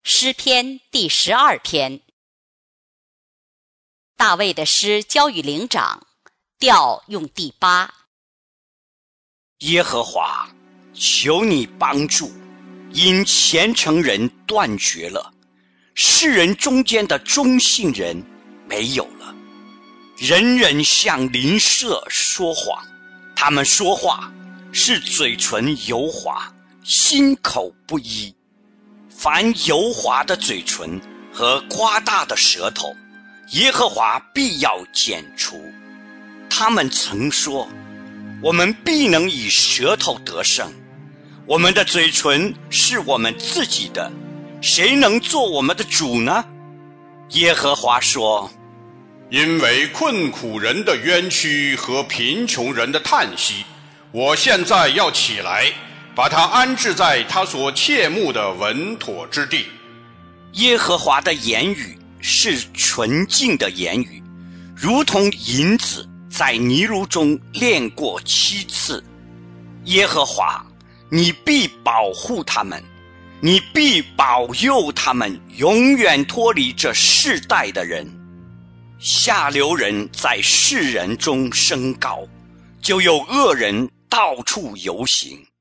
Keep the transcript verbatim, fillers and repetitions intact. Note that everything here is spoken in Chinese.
诗篇第十二篇。大卫的诗交与灵长，调用第八。 耶和华，求你帮助，因虔诚人断绝了，世人中间的忠信人没有了。人人向邻舍说谎，他们说话是嘴唇油滑，心口不一。凡油滑的嘴唇和夸大的舌头，耶和华必要剪除。他们曾说，我们必能以舌头得胜，我们的嘴唇是我们自己的，谁能做我们的主呢？耶和华说， 因为困苦人的冤屈和贫穷人的叹息，我现在要起来，把他安置在他所切慕的稳妥之地。 耶和华的言语是纯净的言语，如同银子在泥炉中炼过七次。耶和华，你必保护他们，你必保佑他们，永远脱离这世代的人。下流人在世人中升高，就有恶人到处游行。